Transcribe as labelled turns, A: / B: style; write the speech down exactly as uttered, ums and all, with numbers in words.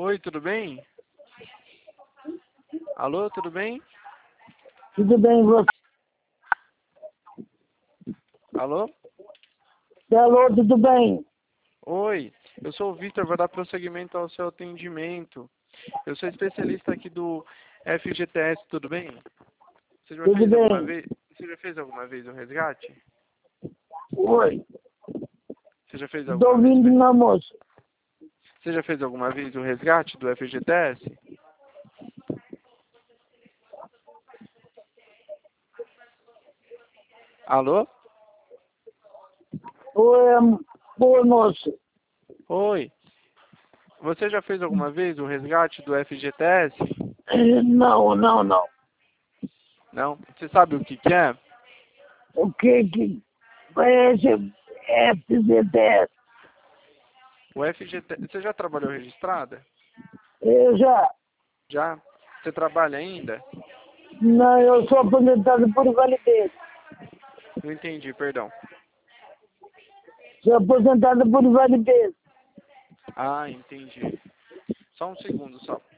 A: Oi, tudo bem? Alô, tudo bem?
B: Tudo bem, você?
A: Alô?
B: Alô, tudo bem?
A: Oi, eu sou o Victor, vou dar prosseguimento ao seu atendimento. Eu sou especialista aqui do F G T S, tudo bem? Você já
B: Tudo
A: fez alguma
B: bem.
A: vez? Você já fez alguma vez o resgate?
B: Oi,
A: Você já fez
B: estou
A: alguma vez?
B: ouvindo, meu moço.
A: Você já fez alguma vez o resgate do F G T S? Alô?
B: Oi, am- oi, moço.
A: Oi. Você já fez alguma vez o resgate do F G T S?
B: Eh, Não, não, não.
A: Não? Você sabe o que que é?
B: O que que é esse F Z T S?
A: O F G T S... Você já trabalhou registrada?
B: Eu já,
A: Já? Você trabalha ainda?
B: não, eu sou aposentado por invalidez.
A: Não entendi, perdão.
B: Sou aposentado por invalidez.
A: Ah, entendi. Só um segundo só.